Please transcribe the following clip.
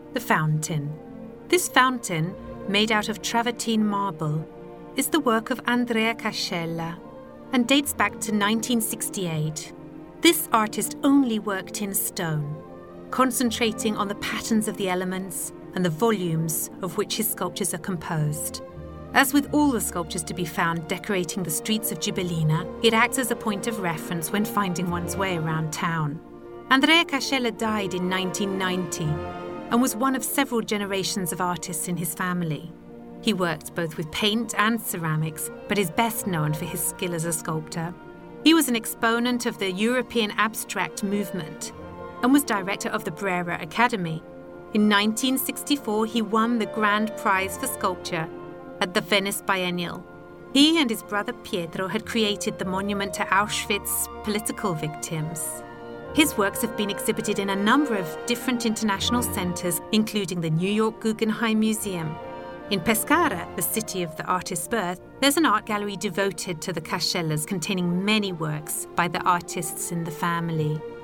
The Fountain. This fountain, made out of travertine marble, is the work of Andrea Cascella and dates back to 1968. This artist only worked in stone, concentrating on the patterns of the elements and the volumes of which his sculptures are composed. As with all the sculptures to be found decorating the streets of Gibellina, it acts as a point of reference when finding one's way around town. Andrea Cascella died in 1990 and was one of several generations of artists in his family. He worked both with paint and ceramics, but is best known for his skill as a sculptor. He was an exponent of the European abstract movement and was director of the Brera Academy. In 1964, he won the Grand Prize for Sculpture at the Venice Biennial. He and his brother Pietro had created the monument to Auschwitz political victims. His works have been exhibited in a number of different international centres, including the New York Guggenheim Museum. In Pescara, the city of the artist's birth, there's an art gallery devoted to the Cascellas containing many works by the artists in the family.